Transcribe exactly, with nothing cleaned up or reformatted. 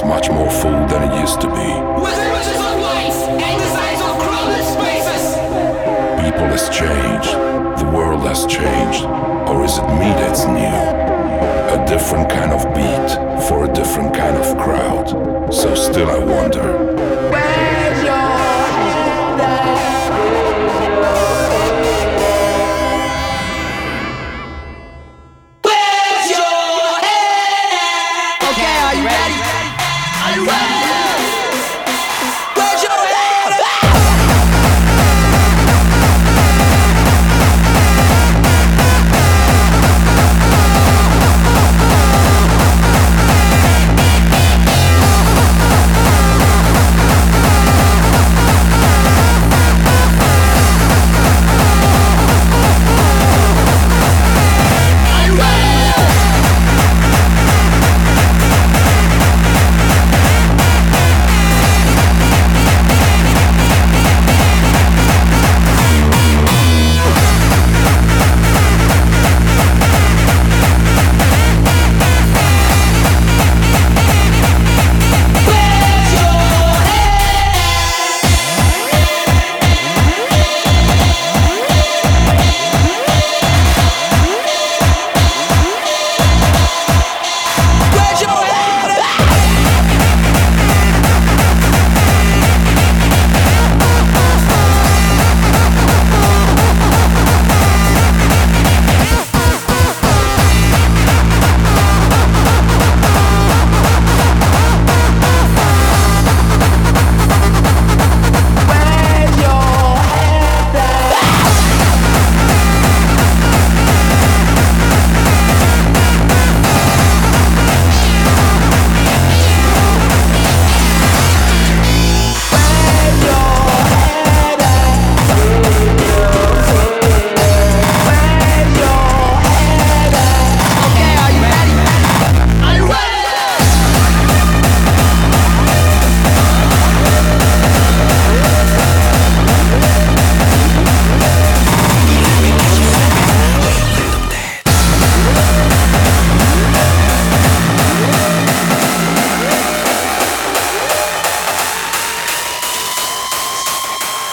much more full than it used to be. With images of life and the size of crowded spaces. People has changed, the world has changed, or is it me that's new? A different kind of beat for a different kind of crowd. So still I wonder,